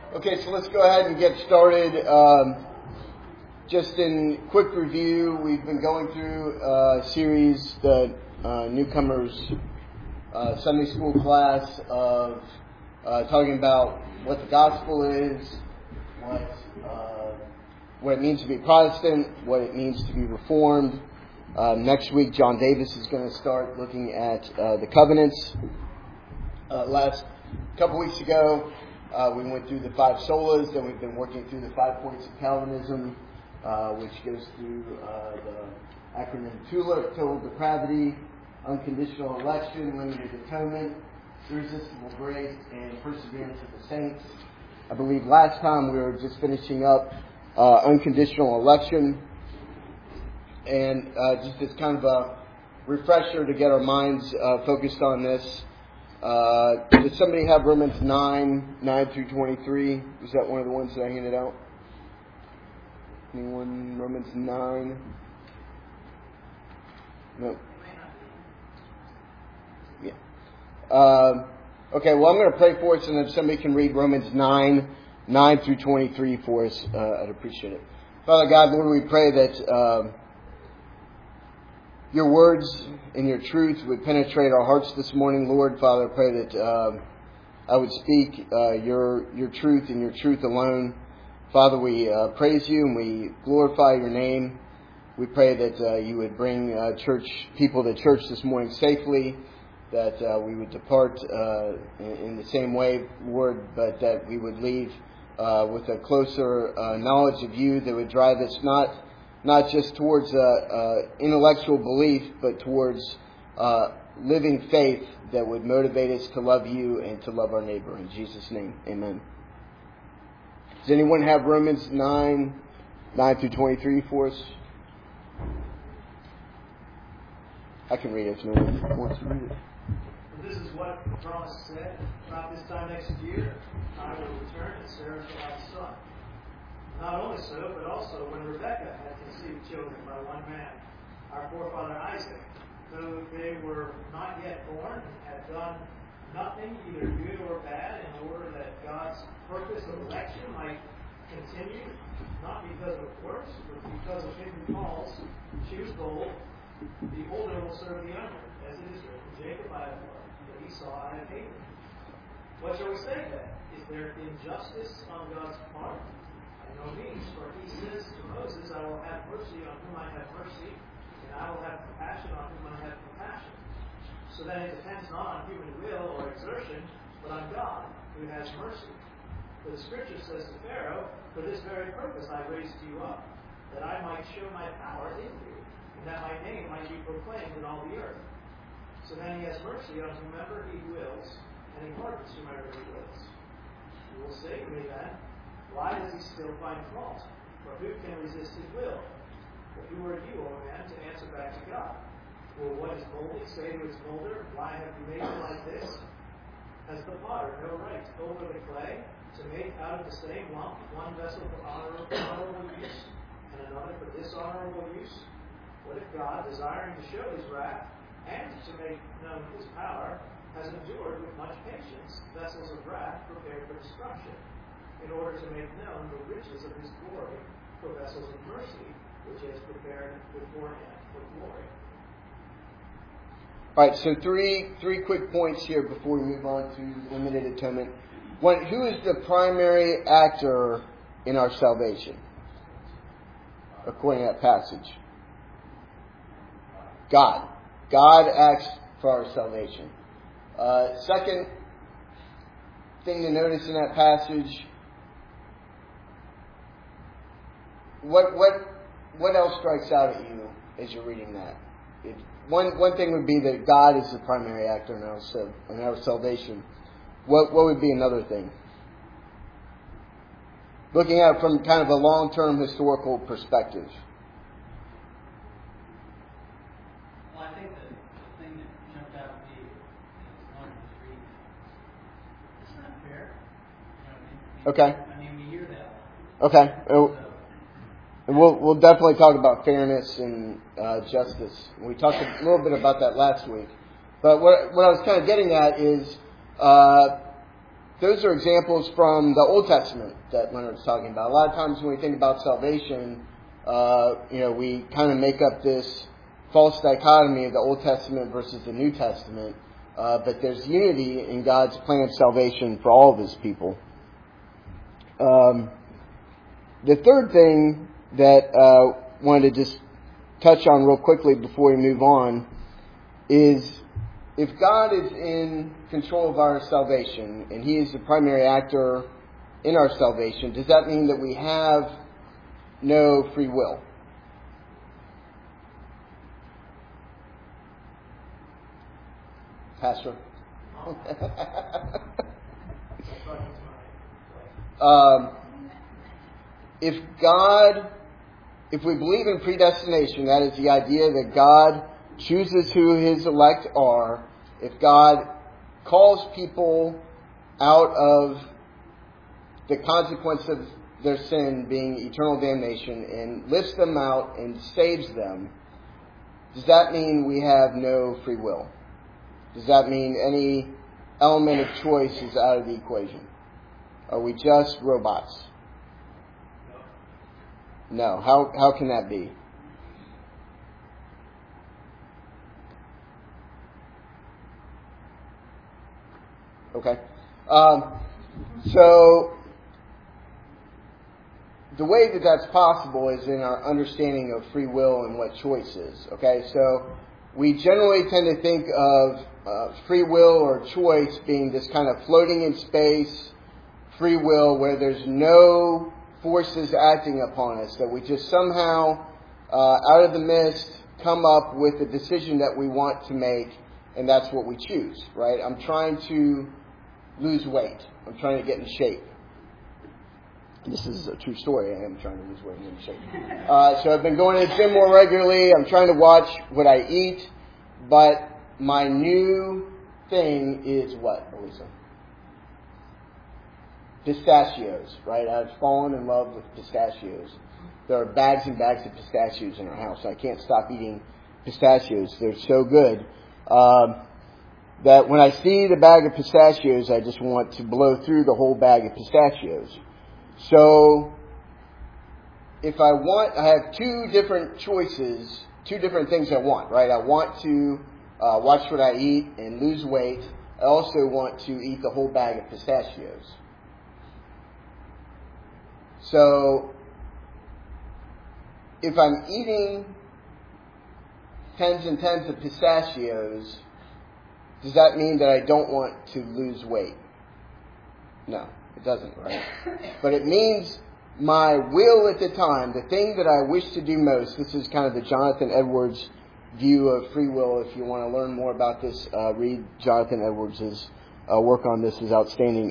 Okay, so let's go ahead and get started. Just in quick review, we've been going through a series, the newcomers Sunday school class of talking about what the gospel is, what it means to be Protestant, what it means to be Reformed. Next week, John Davis is going to start looking at the covenants. Last couple weeks ago, we went through the 5 solas, then we've been working through the 5 points of Calvinism, which goes through the acronym TULIP, total depravity, unconditional election, limited atonement, irresistible grace, and perseverance of the saints. I believe last time we were just finishing up unconditional election, and just as kind of a refresher to get our minds focused on this. Does somebody have Romans 9 through 23? Was that one of the ones that I handed out? Anyone? Romans 9? No. Yeah. Okay, well, I'm going to pray for us, and if somebody can read Romans 9 through 23 for us, I'd appreciate it. Father God, Lord, we pray that your words and your truth would penetrate our hearts this morning, Lord. Father, I pray that I would speak your truth and your truth alone. Father, we praise you and we glorify your name. We pray that you would bring church people to church this morning safely, that we would depart in the same way, Lord, but that we would leave with a closer knowledge of you that would drive us not just towards intellectual belief, but towards living faith that would motivate us to love you and to love our neighbor. In Jesus' name, amen. Does anyone have Romans 9 through 23 for us? I can read it if no one wants to read it. This is what the promise said. About this time next year, I will return and Sarah shall have a son. Not only so, but also when Rebekah had conceived children by one man, our forefather Isaac, though they were not yet born, had done nothing either good or bad, in order that God's purpose of election might continue, not because of works, but because of him who calls. Choose bold. The older will serve the younger, as it is written, Jacob I have loved, but Esau I have hated. What shall we say then? Is there injustice on God's part? No means, for he says to Moses, I will have mercy on whom I have mercy, and I will have compassion on whom I have compassion. So then it depends not on human will or exertion, but on God, who has mercy. For the Scripture says to Pharaoh, for this very purpose I raised you up, that I might show my power in you, and that my name might be proclaimed in all the earth. So then he has mercy on whomever he wills, and he pardons whomever he wills. You will say to me then, why does he still find fault? For who can resist his will? But who are you, O man, to answer back to God? Will what is molded say to its molder, why have you made it like this? Has the potter no right over the clay to make out of the same lump one vessel for honorable use and another for dishonorable use? What if God, desiring to show his wrath and to make known his power, has endured with much patience vessels of wrath prepared for destruction, in order to make known the riches of his glory for vessels of mercy, which he has prepared beforehand for glory. All right, so three quick points here before we move on to limited atonement. One, who is the primary actor in our salvation, according to that passage? God. God acts for our salvation. Second thing to notice in that passage, what else strikes out at you as you're reading that? One thing would be that God is the primary actor in our salvation. What would be another thing? Looking at it from kind of a long-term historical perspective. Well, I think the thing that jumped out at me is one of the three. It's not fair. You know what I mean? Okay. I mean, we hear that. Okay. And we'll definitely talk about fairness and justice. We talked a little bit about that last week. But what I was kind of getting at is those are examples from the Old Testament that Leonard's talking about. A lot of times when we think about salvation, we kind of make up this false dichotomy of the Old Testament versus the New Testament. But there's unity in God's plan of salvation for all of His people. The third thing that I wanted to just touch on real quickly before we move on is, if God is in control of our salvation and He is the primary actor in our salvation, does that mean that we have no free will? Pastor? If we believe in predestination, that is the idea that God chooses who His elect are. If God calls people out of the consequence of their sin being eternal damnation and lifts them out and saves them, does that mean we have no free will? Does that mean any element of choice is out of the equation? Are we just robots? No. How can that be? Okay. So the way that that's possible is in our understanding of free will and what choice is. Okay, so we generally tend to think of free will or choice being this kind of floating in space free will where there's no forces acting upon us, that we just somehow, out of the mist, come up with a decision that we want to make, and that's what we choose, right? I'm trying to lose weight. I'm trying to get in shape. This is a true story. I am trying to lose weight and get in shape. So I've been going to the gym more regularly. I'm trying to watch what I eat, but my new thing is what, Elisa? Pistachios, right? I've fallen in love with pistachios. There are bags and bags of pistachios in our house. I can't stop eating pistachios. They're so good that when I see the bag of pistachios, I just want to blow through the whole bag of pistachios. So if I have two different choices, two different things I want, right? I want to watch what I eat and lose weight. I also want to eat the whole bag of pistachios. So if I'm eating tens and tens of pistachios, does that mean that I don't want to lose weight? No, it doesn't, right? But it means my will at the time, the thing that I wish to do most, this is kind of the Jonathan Edwards view of free will. If you want to learn more about this, read Jonathan Edwards' work on this is outstanding.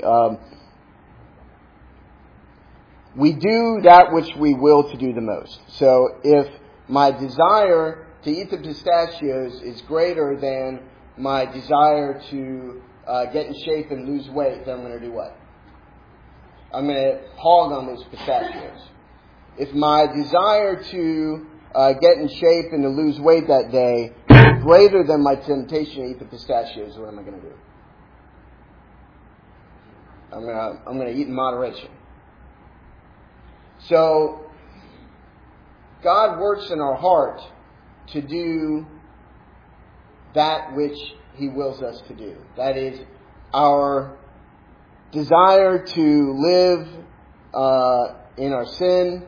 We do that which we will to do the most. So if my desire to eat the pistachios is greater than my desire to get in shape and lose weight, then I'm going to do what? I'm going to hog on those pistachios. If my desire to get in shape and to lose weight that day is greater than my temptation to eat the pistachios, what am I going to do? I'm going to eat in moderation. So God works in our heart to do that which He wills us to do. That is, our desire to live in our sin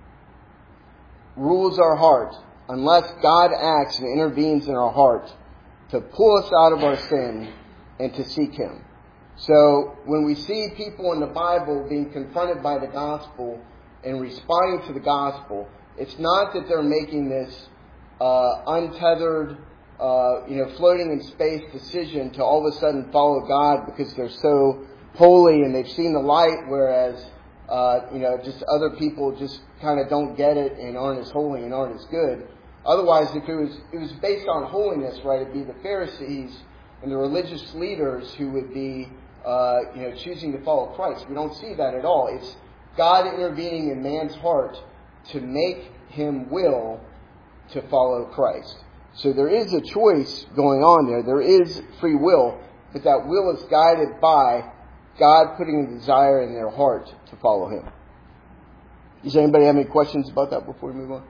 rules our heart unless God acts and intervenes in our heart to pull us out of our sin and to seek Him. So when we see people in the Bible being confronted by the gospel and responding to the gospel, it's not that they're making this untethered, floating in space decision to all of a sudden follow God because they're so holy and they've seen the light, whereas just other people just kind of don't get it and aren't as holy and aren't as good. Otherwise, if it was based on holiness, right, it'd be the Pharisees and the religious leaders who would be choosing to follow Christ. We don't see that at all. It's God intervening in man's heart to make him will to follow Christ. So there is a choice going on there. There is free will, but that will is guided by God putting a desire in their heart to follow Him. Does anybody have any questions about that before we move on?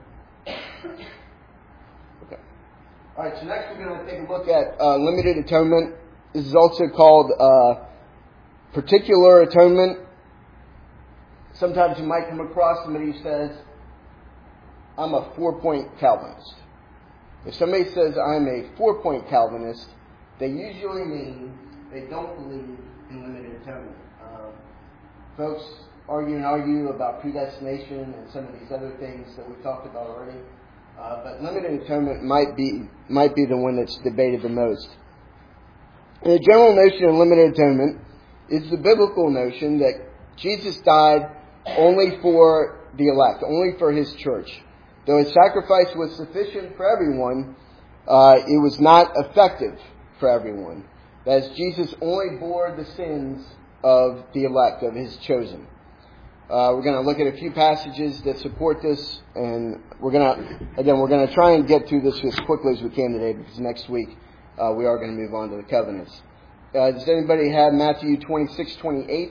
Okay. All right, so next we're going to take a look at limited atonement. This is also called particular atonement. Sometimes you might come across somebody who says, I'm a 4-point Calvinist. If somebody says I'm a 4-point Calvinist, they usually mean they don't believe in limited atonement. Folks argue about predestination and some of these other things that we've talked about already. But limited atonement might be the one that's debated the most. And the general notion of limited atonement is the biblical notion that Jesus died only for the elect, only for His church. Though His sacrifice was sufficient for everyone, it was not effective for everyone. That is, Jesus only bore the sins of the elect, of His chosen. We're going to look at a few passages that support this, and we're going to try and get through this as quickly as we can today, because next week we are going to move on to the covenants. Does anybody have Matthew 26:28?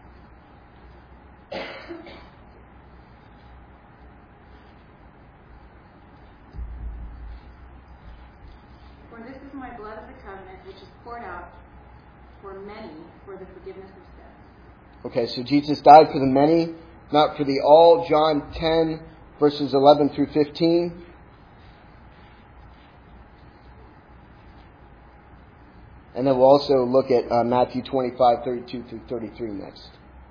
For this is my blood of the covenant, which is poured out for many for the forgiveness of sins. Okay, so Jesus died for the many, not for the all. John 10, verses 11 through 15. And then we'll also look at Matthew 25, 32 through 33 next.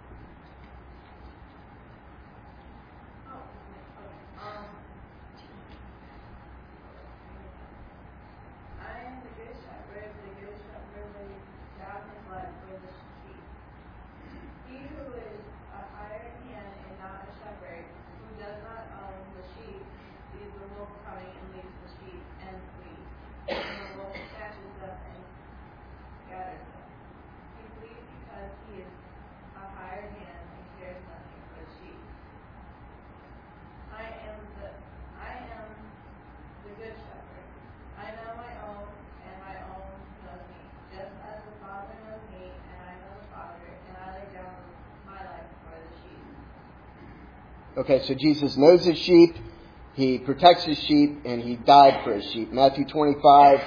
Okay, so Jesus knows His sheep, He protects His sheep, and He died for His sheep. Matthew 25,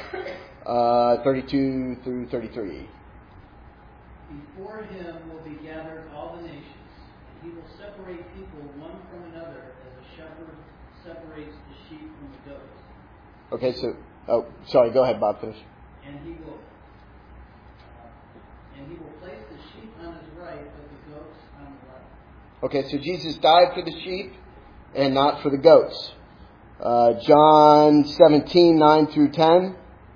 32 through 33. Before Him will be gathered all the nations, and He will separate people one from another as a shepherd separates the sheep from the goats. Okay, go ahead, Bob, finish. And He will place the sheep on His right, but the goats on the left. Okay, so Jesus died for the sheep and not for the goats. John 17, 9 through 10.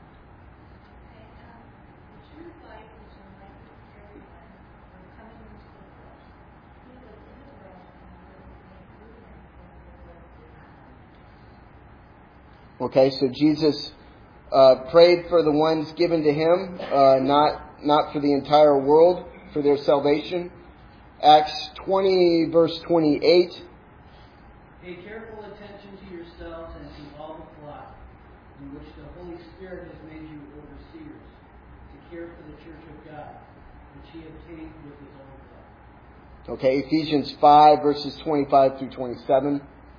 Okay, so Jesus prayed for the ones given to Him, not for the entire world, for their salvation. Acts 20, verse 28. Pay careful attention to yourselves and to all the flock, in which the Holy Spirit has made you overseers, to care for the church of God, which He obtained with His own blood. Okay, Ephesians 5, verses 25 through 27.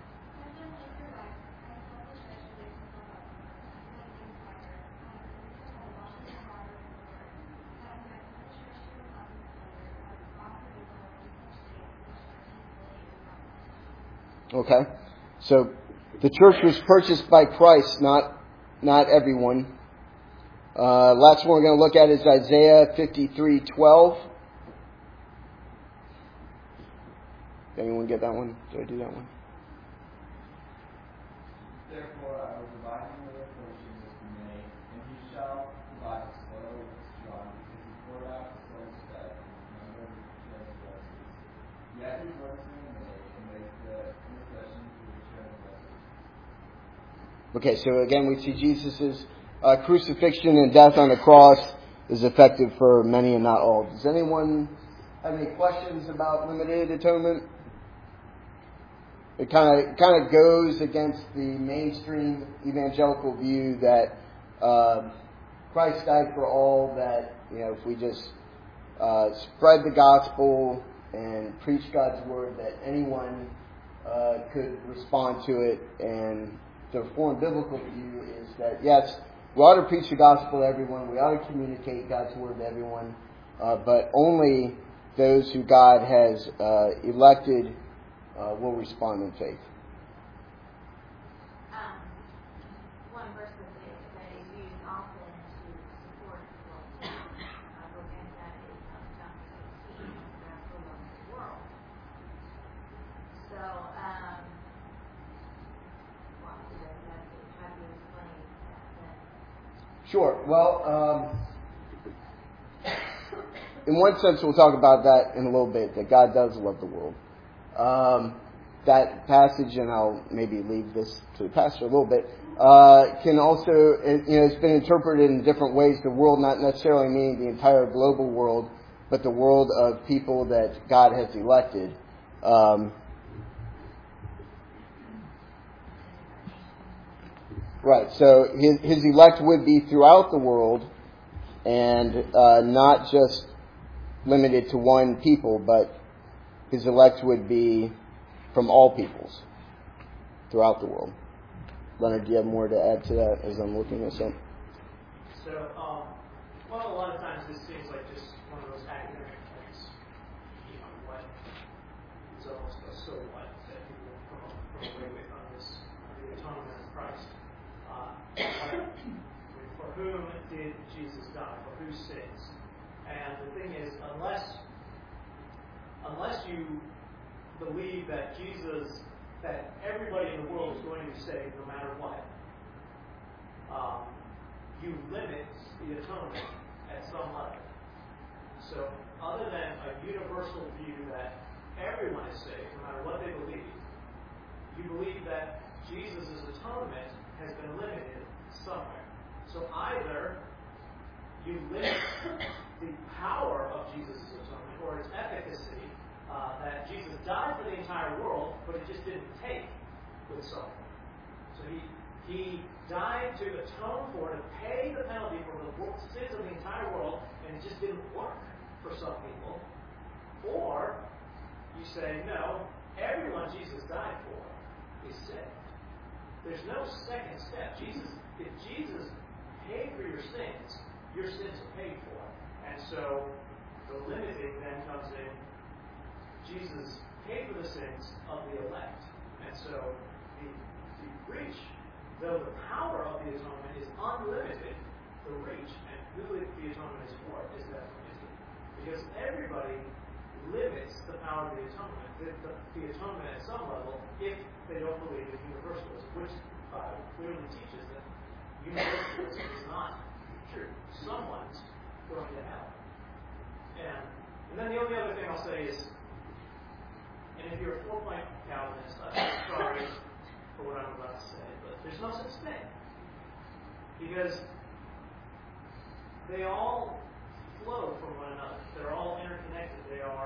Okay, so the church was purchased by Christ, not everyone. Last one we're going to look at is Isaiah 53:12. Anyone get that one? Did I do that one? Therefore I will divide him with reproaches as he may, and he shall divide his spoil with his strong, because he poured out his soul's debt and numbered transgressions. Yet his works may make, and make the intercession for the transgressors. Okay, so again we see Jesus' crucifixion and death on the cross is effective for many and not all. Does anyone have any questions about limited atonement? It kind of goes against the mainstream evangelical view that Christ died for all, that if we just spread the gospel and preach God's word, that anyone could respond to it. And the Reformed biblical view is that, yes, we ought to preach the gospel to everyone, we ought to communicate God's word to everyone, but only those who God has elected will respond in faith. One verse that is used often to support book, and that is John 16, the gospel of the world. So, have you explained that then? Sure. Well, in one sense, we'll talk about that in a little bit, that God does love the world. That passage, and I'll maybe leave this to the pastor a little bit, can also, it's been interpreted in different ways. The world not necessarily meaning the entire global world, but the world of people that God has elected. Right, so his elect would be throughout the world, and not just limited to one people, but his elect would be from all peoples throughout the world. Leonard, do you have more to add to that as I'm looking this up? So, well, a lot of times this seems like just one of those academic points. What is almost a so what that people come away with on this, the atonement of Christ. For whom did Jesus die? For whose sins? And the thing is, unless you believe that that everybody in the world is going to be saved no matter what, you limit the atonement at some level. So, other than a universal view that everyone is saved no matter what they believe, you believe that Jesus' atonement has been limited somewhere. So either you limit the power of Jesus' atonement or its efficacy, that Jesus died for the entire world, but it just didn't take with someone. So he died to atone for, to pay the penalty for the sins of the entire world, and it just didn't work for some people. Or you say, no, everyone Jesus died for is saved. There's no second step. If Jesus paid for your sins are paid for. And so the limiting then comes in. Jesus paid for the sins of the elect. And so the reach, though the power of the atonement is unlimited, the reach and who the atonement is for is definitely limited. Because everybody limits the power of the atonement, the atonement at some level, if they don't believe in universalism, which the Bible clearly teaches that universalism is not true. Someone's going to hell. And then the only other thing I'll say is, and if you're a 4-point Calvinist, I'm sorry for what I'm about to say, but there's no such thing. Because they all flow from one another. They're all interconnected.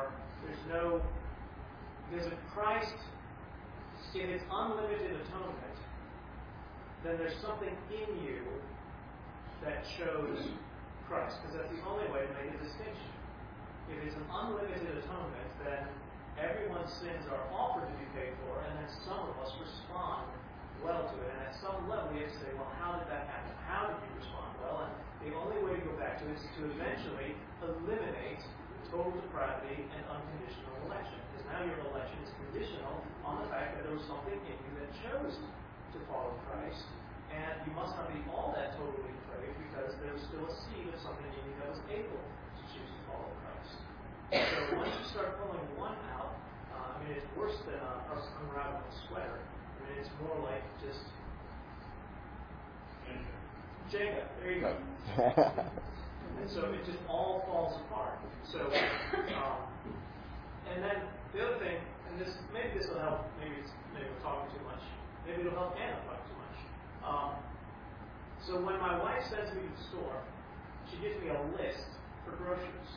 Because if Christ, if it's unlimited atonement, then there's something in you that chose Christ. Because that's the only way to make a distinction. If it's an unlimited atonement, then everyone's sins are offered to be paid for, and then some of us respond well to it. And at some level, we have to say, well, how did that happen? How did you respond well? And the only way to go back to it is to eventually eliminate total depravity and unconditional election. Because now your election is conditional on the fact that there was something in you that chose to follow Christ. And you must not be all that totally depraved, because there was still a seed of something in you that was able to choose to follow Christ. So once you start pulling one out, it's worse than us unraveling a sweater. It's more like just Jenga. There you go. And so it just all falls apart. So, and then the other thing, and maybe this will help. Maybe we're talking too much. Maybe it'll help Anna talk too much. So when my wife sends me to the store, she gives me a list for groceries.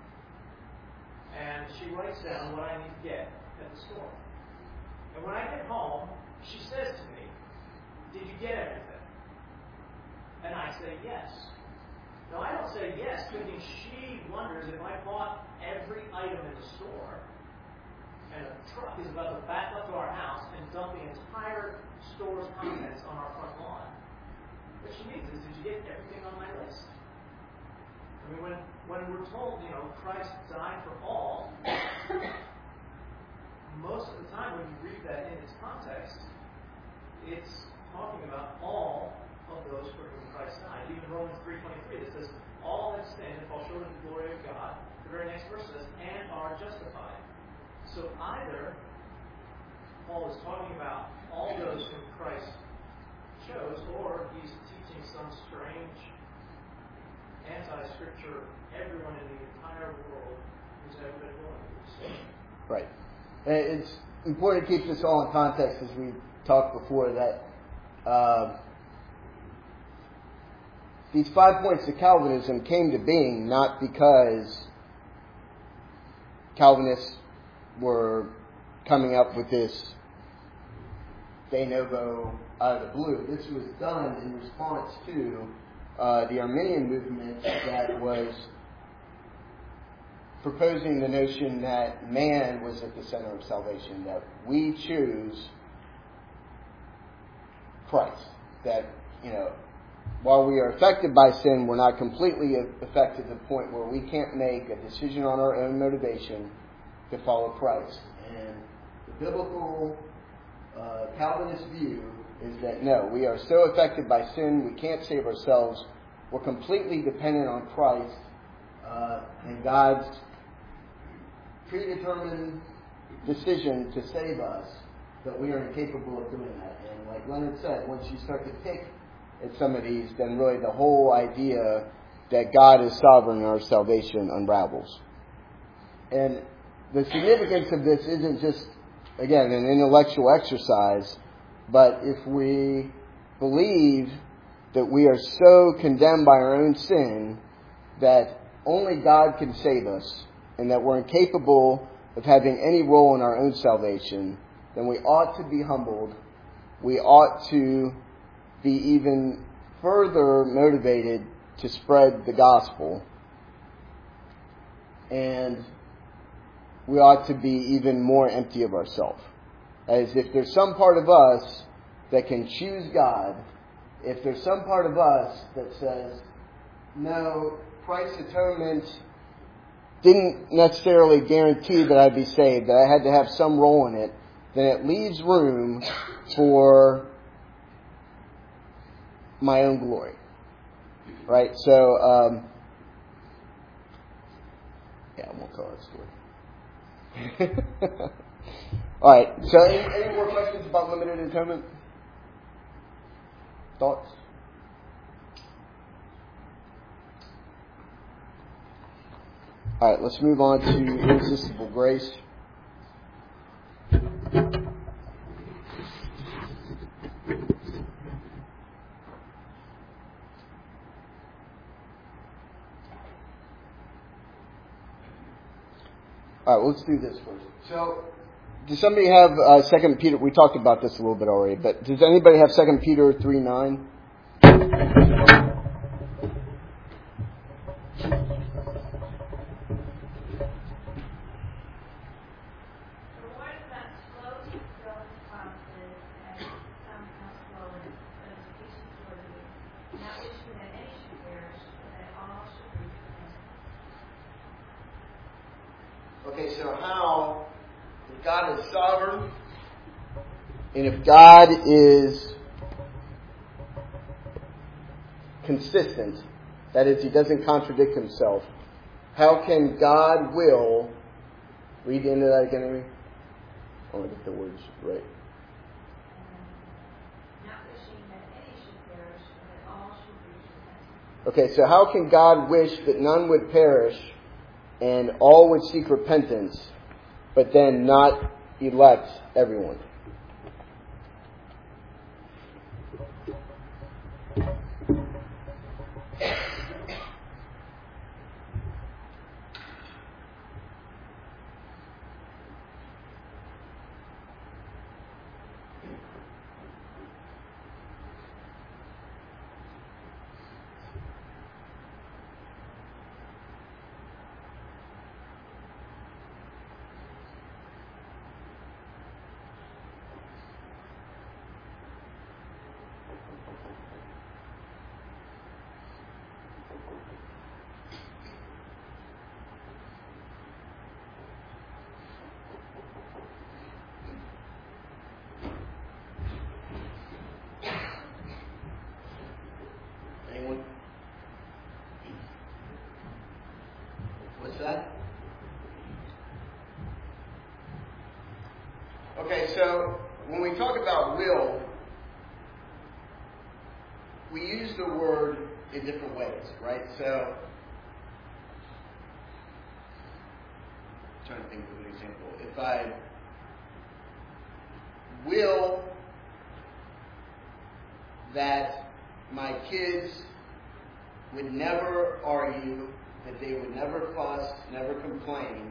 And she writes down what I need to get at the store. And when I get home, she says to me, "Did you get everything?" And I say, "Yes." Now, I don't say yes, thinking she wonders if I bought every item in the store and a truck is about to back up to our house and dump the entire store's contents on our front lawn. What she means is, did you get everything on my list? I mean, when we're told, Christ died for all, most of the time when you read that in its context, it's talking about all of those for whom Christ died. Even Romans 3:23, that says, all have sinned and fall short of the glory of God. The very next verse says, and are justified. So either Paul is talking about all those whom Christ chose, or he's teaching some strange anti-scripture, everyone in the entire world who's ever been born. Right. And it's important to keep this all in context, as we talked before, that these 5 points of Calvinism came to being not because Calvinists were coming up with this de novo out of the blue. This was done in response to the Arminian movement that was proposing the notion that man was at the center of salvation, that we choose Christ. That, while we are affected by sin, we're not completely affected to the point where we can't make a decision on our own motivation to follow Christ. And the biblical Calvinist view is that no, we are so affected by sin, we can't save ourselves. We're completely dependent on Christ and God's predetermined decision to save us, that we are incapable of doing that. And like Leonard said, once you start to pick at some of these, then really the whole idea that God is sovereign in our salvation unravels. And the significance of this isn't just, again, an intellectual exercise, but if we believe that we are so condemned by our own sin that only God can save us, and that we're incapable of having any role in our own salvation, then we ought to be humbled. We ought to be even further motivated to spread the gospel. And we ought to be even more empty of ourselves. As if there's some part of us that can choose God, if there's some part of us that says, no, Christ's atonement didn't necessarily guarantee that I'd be saved, that I had to have some role in it, then it leaves room for my own glory. Right? So, I won't tell that story. Alright, so any more questions about limited atonement? Thoughts? Alright, let's move on to irresistible grace. Alright, let's do this first. So, does somebody have 2 Peter? We talked about this a little bit already, but does anybody have 2 Peter 3:9? Okay, so how, if God is sovereign, and if God is consistent, that is, He doesn't contradict Himself, how can God will, read into that again, Amy? I want to get the words right. Okay, so how can God wish that none would perish and all would seek repentance, but then not elect everyone? Okay, so when we talk about will, we use the word in different ways, right? So, I'm trying to think of an example. If I will that my kids would never argue, that they would never fuss, never complain,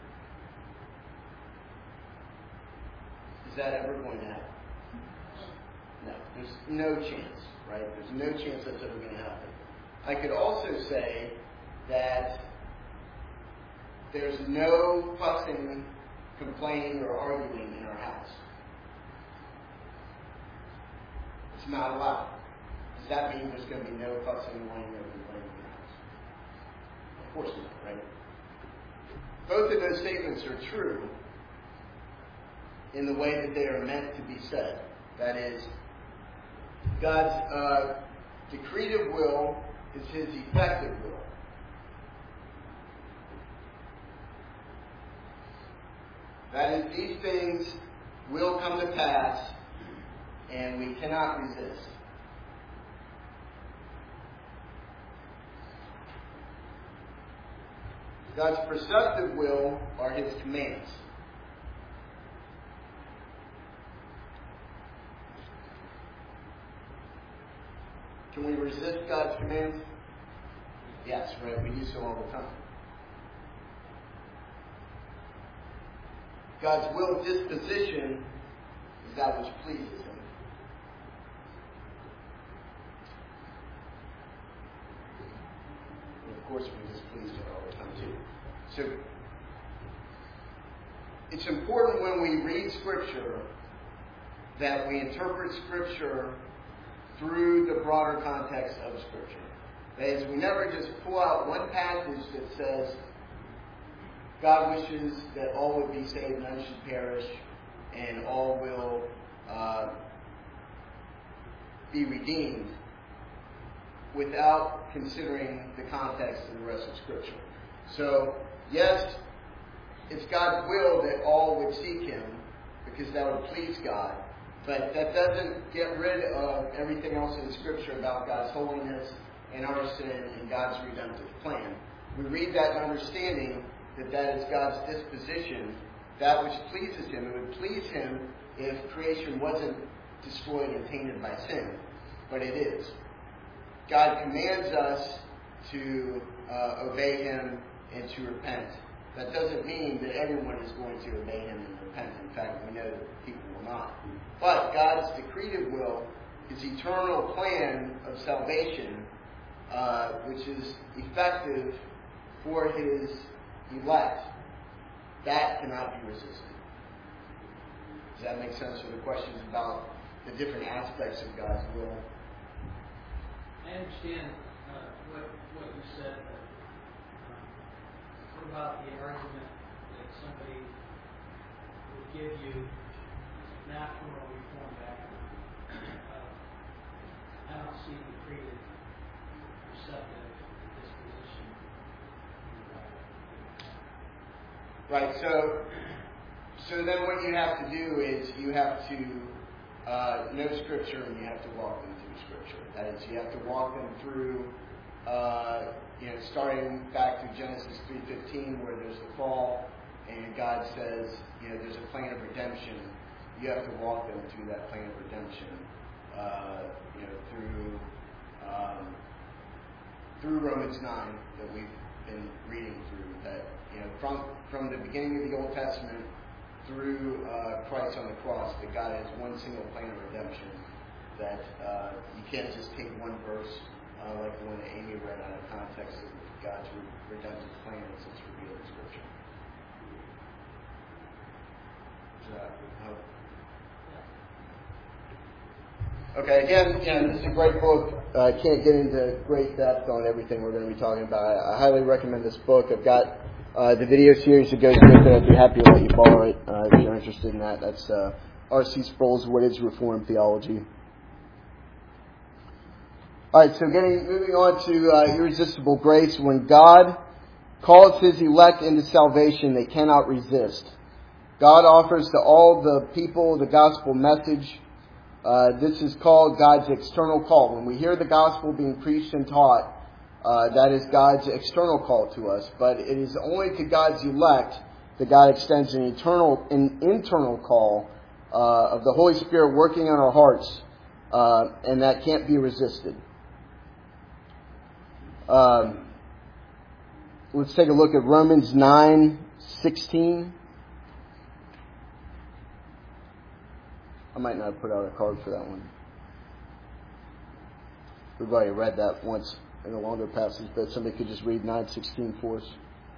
is that ever going to happen? No, there's no chance, right? There's no chance that's ever going to happen. I could also say that there's no fussing, complaining, or arguing in our house. It's not allowed. Does that mean there's going to be no fussing, whining, or complaining in the house? Of course not, right? Both of those statements are true in the way that they are meant to be said. That is, God's decretive will is His effective will. That is, these things will come to pass, and we cannot resist. God's preceptive will are His commands. Can we resist God's commands? Yes, right? We do so all the time. God's will disposition is that which pleases Him. And of course, we displease Him all the time too. So, it's important when we read Scripture that we interpret Scripture through the broader context of Scripture. That is, we never just pull out one passage that says, God wishes that all would be saved, none should perish, and all will be redeemed, without considering the context of the rest of Scripture. So, yes, it's God's will that all would seek Him, because that would please God. But that doesn't get rid of everything else in Scripture about God's holiness and our sin and God's redemptive plan. We read that understanding that that is God's disposition, that which pleases Him. It would please Him if creation wasn't destroyed and tainted by sin. But it is. God commands us to obey Him and to repent. That doesn't mean that everyone is going to obey Him and repent. In fact, we know that people will not. But God's decretive will, His eternal plan of salvation, which is effective for His elect, that cannot be resisted. Does that make sense for the questions about the different aspects of God's will? I understand what you said, but what about the argument that somebody would give you not from a Reformed background? I don't see the creative, receptive disposition in the Bible. Right, so then what you have to do is you have to know Scripture and you have to walk them through Scripture. That is, you have to walk them through, starting back to Genesis 3:15, where there's the fall, and God says, there's a plan of redemption. You have to walk them through that plan of redemption, through Romans 9 that we've been reading through. That from the beginning of the Old Testament through Christ on the cross, that God has one single plan of redemption. That you can't just take one verse like the one that Amy read out of context of God's redemptive plan as it's revealed in Scripture. Does that help? Okay, again, this is a great book. I can't get into great depth on everything we're going to be talking about. I highly recommend this book. I've got the video series that goes with it. I'd be happy to let you borrow it if you're interested in that. That's R.C. Sproul's What is Reformed Theology? All right, so moving on to irresistible grace. When God calls His elect into salvation, they cannot resist. God offers to all the people the gospel message. This is called God's external call. When we hear the gospel being preached and taught, that is God's external call to us. But it is only to God's elect that God extends an internal call of the Holy Spirit working on our hearts, and that can't be resisted. Let's take a look at Romans 9:16. I might not put out a card for that one. We've already read that once in a longer passage, but somebody could just read 9:16 for us.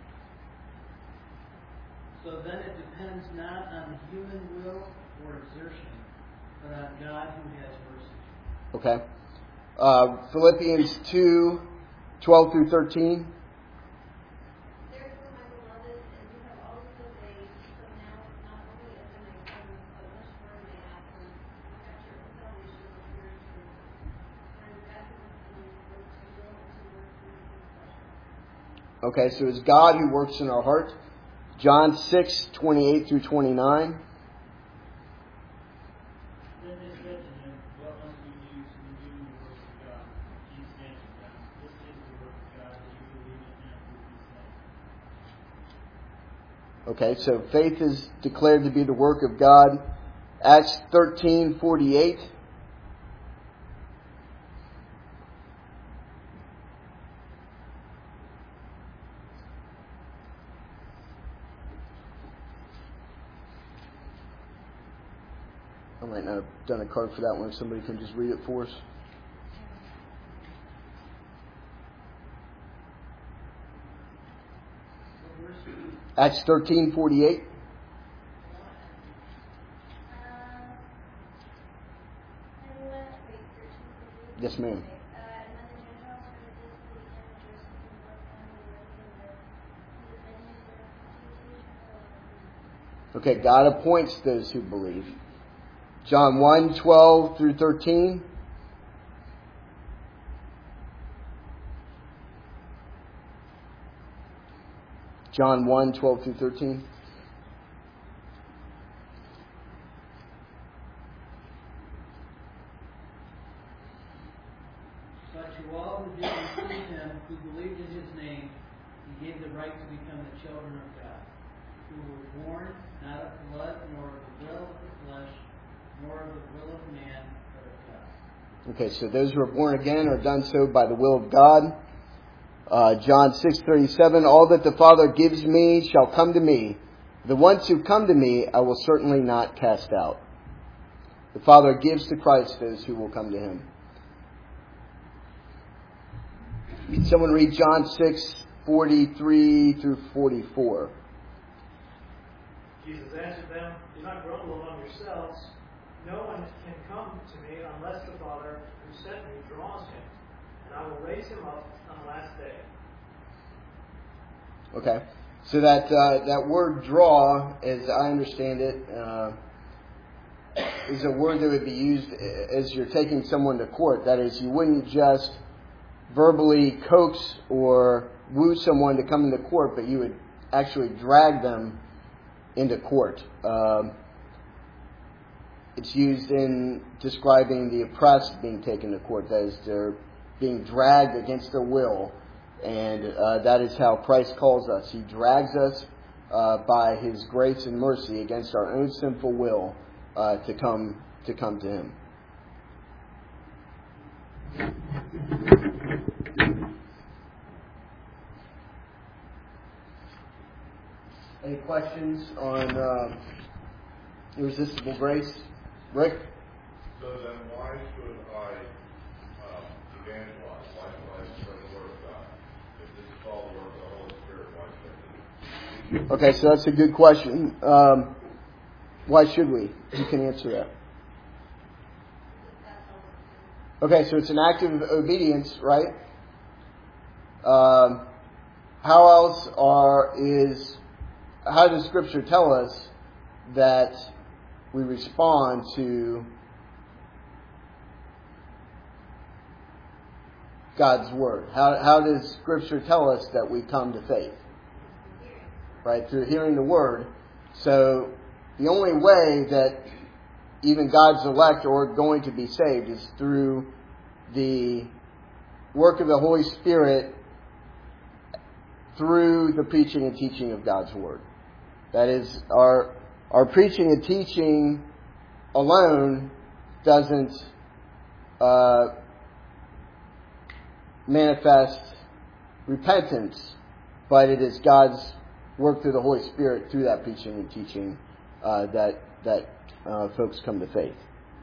So then it depends not on human will or exertion, but on God who has mercy. Okay. Philippians 2:12 through 13. Therefore, my beloved, as you have always obeyed, so now, not only as in my presence, but much more in my absence, perfect your own salvation with fear and trembling. For in baptism you work to will and to work for your pleasure. Okay, so it's God who works in our heart. John 6:28 through 29. Then they said to him, what must we do to do the works of God? Jesus answered them, this is the work of God, that you believe in him who he sent. Okay, so faith is declared to be the work of God. Acts 13:48. I might not have done a card for that one. If somebody can just read it for us. What verse? Acts 13:48. Yes, ma'am. Okay, God appoints those who believe. John 1:12 through 13. John 1:12 through 13. But to all who did receive him, who believed in his name, he gave the right to become the children of God, who were born not of blood, nor of the will of the flesh, nor of the will of man, but of God. Okay, so those who are born again are done so by the will of God. John 6:37, all that the Father gives me shall come to me. The ones who come to me I will certainly not cast out. The Father gives to Christ those who will come to him. Can someone read John 6:43 through 44? Jesus answered them, do not grumble among yourselves. No one can come to me unless the Father who sent me draws him, and I will raise him up on the last day. Okay, so that word draw, as I understand it, is a word that would be used as you're taking someone to court. That is, you wouldn't just verbally coax or woo someone to come into court, but you would actually drag them into court. It's used in describing the oppressed being taken to court. That is, they're being dragged against their will. And that is how Christ calls us. He drags us by his grace and mercy against our own sinful will to come to him. Any questions on irresistible grace? Rick? So then why should I evangelize? Why should I spread the word of God? If this is all the work of the Holy Spirit, why should I do it? Okay, so that's a good question. Why should we? You can answer that. Okay, so it's an act of obedience, right? How does Scripture tell us that we respond to God's Word? How does Scripture tell us that we come to faith? Right, through hearing the Word. So the only way that even God's elect are going to be saved is through the work of the Holy Spirit through the preaching and teaching of God's Word. That is, our preaching and teaching alone doesn't manifest repentance, but it is God's work through the Holy Spirit through that preaching and teaching that folks come to faith.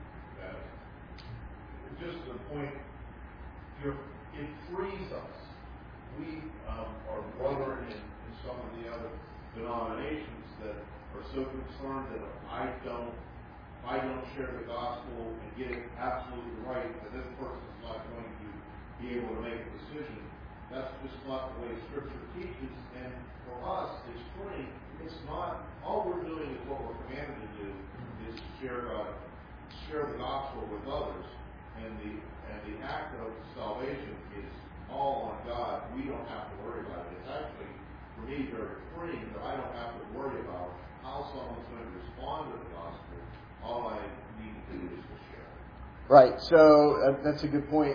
Just the point, it frees us. We are brethren in some of the other denominations that are so concerned that if I don't share the gospel and get it absolutely right, that this person's not going to be able to make a decision. That's just not the way Scripture teaches. And for us, it's free. It's not. All we're doing is what we're commanded to do, is share the gospel with others. And the act of salvation is all on God. We don't have to worry about it. It's actually, for me, very freeing that I don't have to worry about how someone's going to respond to the gospel. All I need to do is to share. Right. So that's a good point.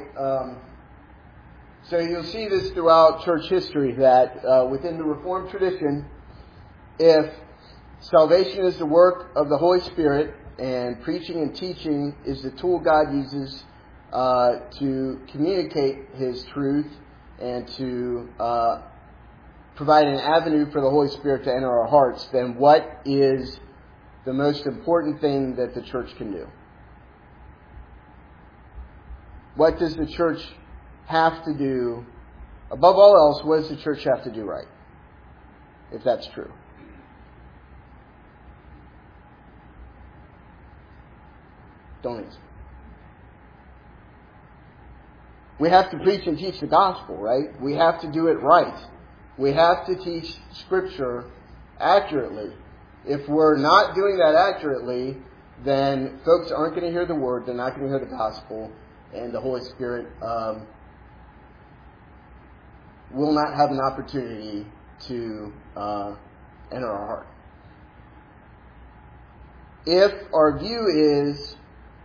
So you'll see this throughout church history that within the Reformed tradition, if salvation is the work of the Holy Spirit and preaching and teaching is the tool God uses to communicate His truth and to provide an avenue for the Holy Spirit to enter our hearts, then what is the most important thing that the church can do? What does the church have to do? Above all else, what does the church have to do right? If that's true. Don't answer. We have to preach and teach the gospel, right? We have to do it right. We have to teach Scripture accurately. If we're not doing that accurately, then folks aren't going to hear the Word, they're not going to hear the gospel, and the Holy Spirit will not have an opportunity to enter our heart. If our view is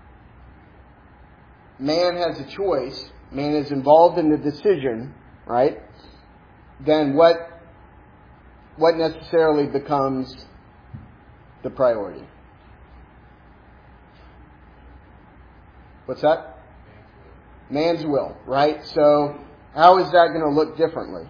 man has a choice, man is involved in the decision, right? Then what necessarily becomes the priority? What's that? Man's will, right? So how is that going to look differently?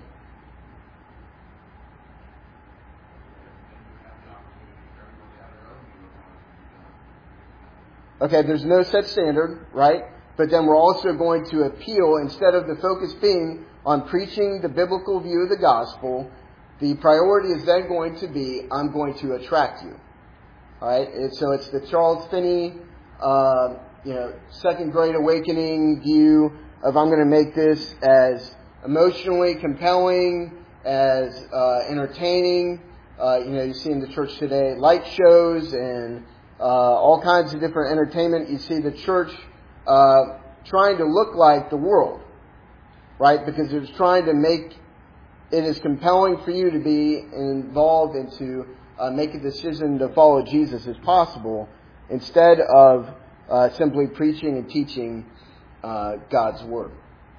Okay, there's no set standard, right? But then we're also going to appeal, instead of the focus being on preaching the biblical view of the gospel, the priority is then going to be, I'm going to attract you. All right? So it's the Charles Finney, second great awakening view of I'm going to make this as emotionally compelling, as entertaining. You see in the church today light shows and all kinds of different entertainment. You see the church trying to look like the world, right? Because it's trying to make it as compelling for you to be involved and to make a decision to follow Jesus as possible, instead of simply preaching and teaching God's Word.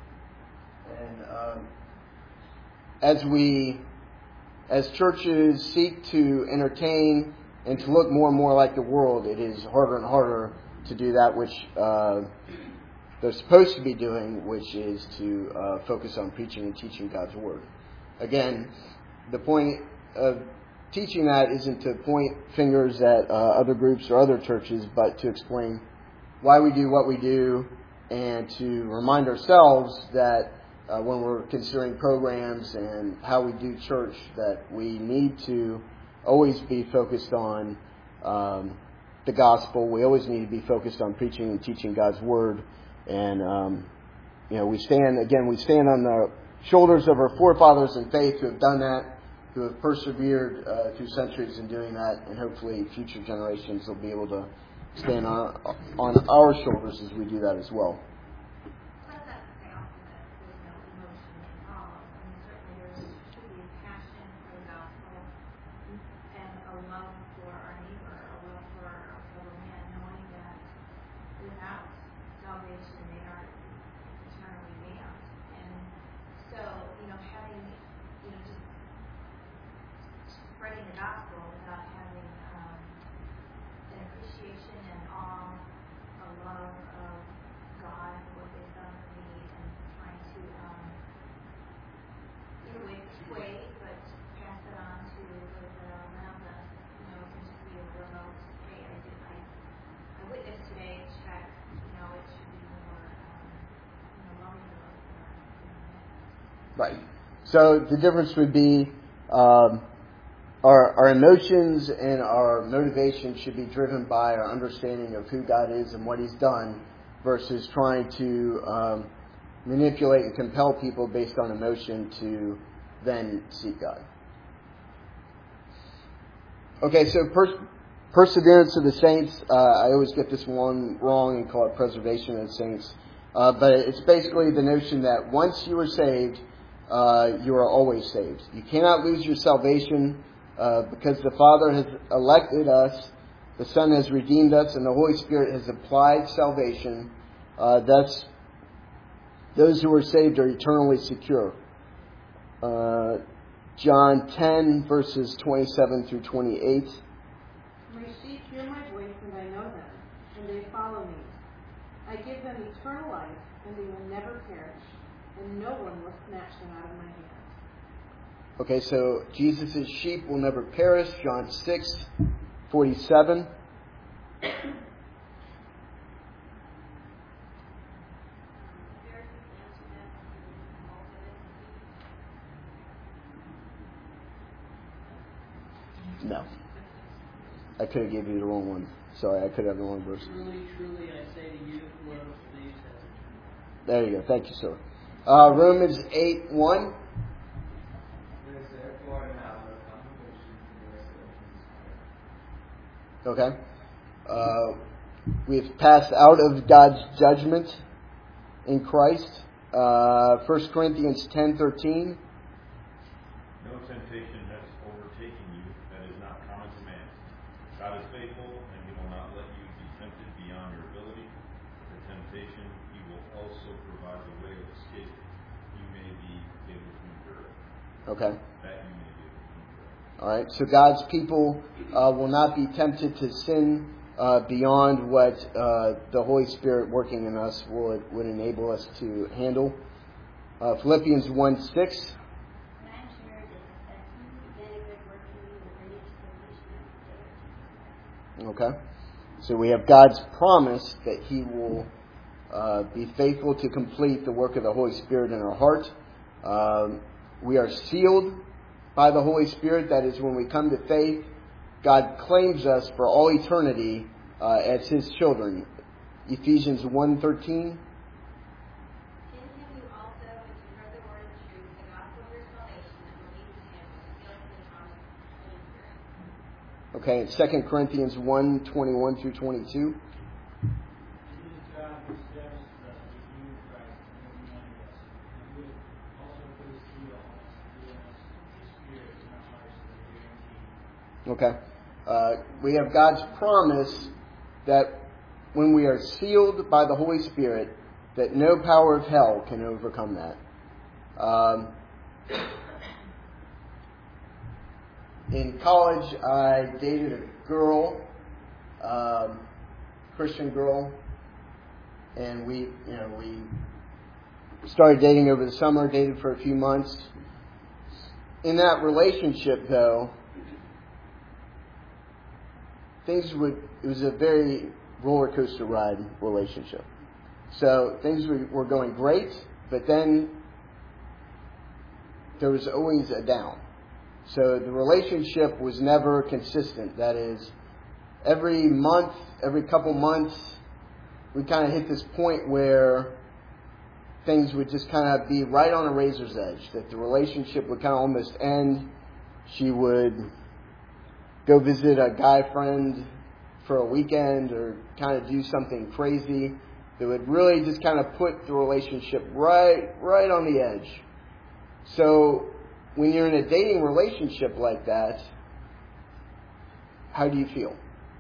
And as churches seek to entertain and to look more and more like the world, it is harder and harder to do that which they're supposed to be doing, which is to focus on preaching and teaching God's Word. Again, the point of teaching that isn't to point fingers at other groups or other churches, but to explain why we do what we do, and to remind ourselves that when we're considering programs and how we do church, that we need to always be focused on the gospel. We always need to be focused on preaching and teaching God's Word. And, we stand on the shoulders of our forefathers in faith who have done that, who have persevered through centuries in doing that, and hopefully future generations will be able to stand on our shoulders as we do that as well. What does that say off that there's no emotion involved? I mean, certainly there should be a passion for the gospel and a love for our neighbor, a Right. So the difference would be our emotions and our motivation should be driven by our understanding of who God is and what He's done, versus trying to manipulate and compel people based on emotion to then seek God. Okay, so perseverance of the saints. I always get this one wrong and call it preservation of the saints. But it's basically the notion that once you are saved, you are always saved. You cannot lose your salvation because the Father has elected us, the Son has redeemed us, and the Holy Spirit has applied salvation. Thus, those who are saved are eternally secure. John 10, verses 27 through 28. My sheep hear my voice, and I know them, and they follow me. I give them eternal life, and they will never perish, and no one will snatch them out of my hand. Okay, so Jesus' sheep will never perish. John 6, 47. No. I could have given you the wrong one. Sorry, I could have the wrong verse. Truly, truly, I say to you, whoever believes has eternal life. There you go. Thank you, sir. Romans 8:1. Okay. We've passed out of God's judgment in Christ. 1 Corinthians 10:13. No temptation has overtaken you that is not common to man. God is faithful, and He will not let you be tempted beyond your ability. For temptation, He will also provide the way of escape you may be able to endure it. Okay. That you may be able to endure it. All right. So God's people will not be tempted to sin beyond what the Holy Spirit working in us would enable us to handle. Philippians 1:6. Okay. So we have God's promise that He will be faithful to complete the work of the Holy Spirit in our heart. We are sealed by the Holy Spirit. That is, when we come to faith, God claims us for all eternity as His children. Ephesians 1:13. Okay, and 2 Corinthians 1:21 through 22. Okay. We have God's promise that when we are sealed by the Holy Spirit, that no power of hell can overcome that. In college, I dated a girl, Christian girl, and we started dating over the summer, dated for a few months. In that relationship, though, it was a very roller coaster ride relationship. So things were going great, but then there was always a down. So the relationship was never consistent. That is, every month, every couple months, we kind of hit this point where things would just kind of be right on a razor's edge, that the relationship would kind of almost end. She would go visit a guy friend for a weekend or kind of do something crazy that would really just kind of put the relationship right on the edge. So when you're in a dating relationship like that, how do you feel?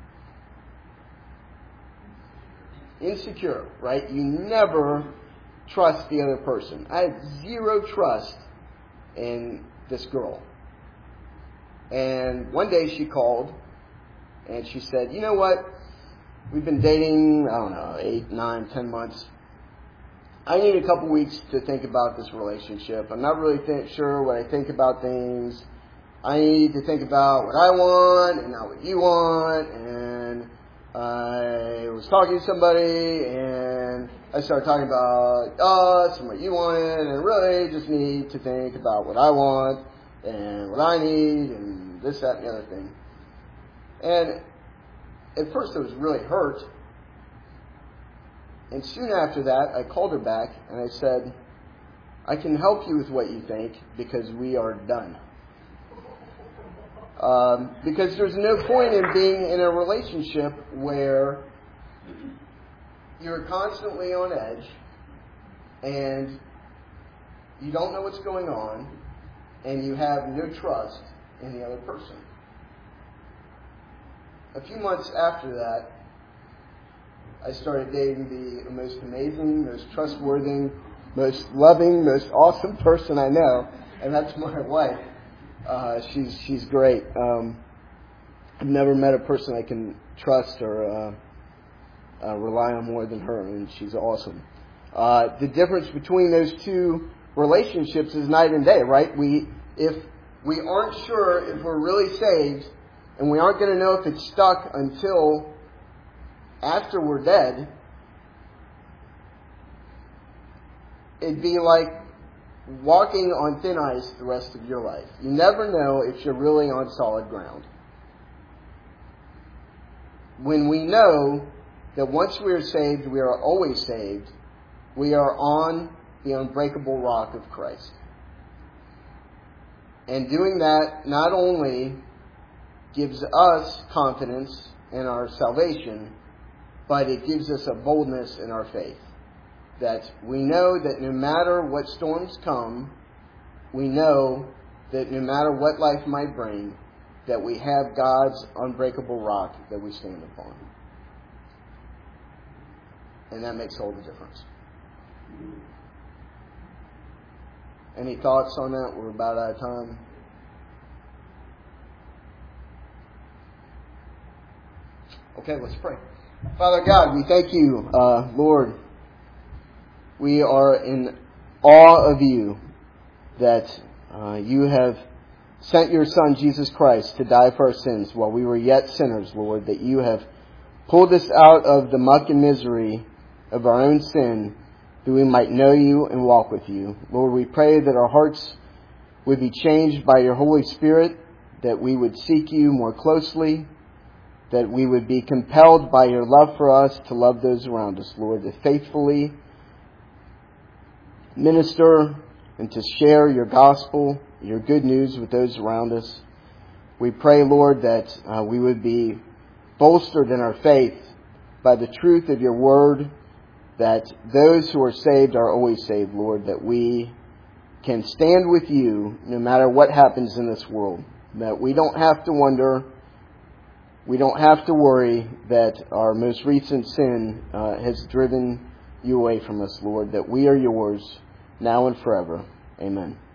Insecure, right? You never trust the other person. I had zero trust in this girl. And one day she called and she said, "You know what? We've been dating, 8, 9, 10 months. I need a couple weeks to think about this relationship. I'm not really sure what I think about things. I need to think about what I want and not what you want. And I was talking to somebody and I started talking about us and what you wanted, and really just need to think about what I want and what I need and this, that, and the other thing. And at first I was really hurt. And soon after that, I called her back and I said, I can help you with what you think because we are done. Because there's no point in being in a relationship where you're constantly on edge and you don't know what's going on and you have no trust in the other person. A few months after that, I started dating the most amazing, most trustworthy, most loving, most awesome person I know, and that's my wife. She's great. I've never met a person I can trust or rely on more than her, and she's awesome. The difference between those two relationships is night and day, right? If we aren't sure if we're really saved, and we aren't going to know if it's stuck until after we're dead, it'd be like walking on thin ice the rest of your life. You never know if you're really on solid ground. When we know that once we are saved, we are always saved, we are on the unbreakable rock of Christ. And doing that not only gives us confidence in our salvation, but it gives us a boldness in our faith. That we know that no matter what storms come, we know that no matter what life might bring, that we have God's unbreakable rock that we stand upon. And that makes all the difference. Any thoughts on that? We're about out of time. Okay, let's pray. Father God, we thank you, Lord. We are in awe of you that you have sent your Son, Jesus Christ, to die for our sins while we were yet sinners, Lord, that you have pulled us out of the muck and misery of our own sin that we might know you and walk with you. Lord, we pray that our hearts would be changed by your Holy Spirit, that we would seek you more closely, that we would be compelled by your love for us to love those around us, Lord, to faithfully minister and to share your gospel, your good news with those around us. We pray, Lord, that we would be bolstered in our faith by the truth of your word, that those who are saved are always saved, Lord, that we can stand with you no matter what happens in this world, that we don't have to wonder, we don't have to worry that our most recent sin has driven you away from us, Lord, that we are yours now and forever. Amen.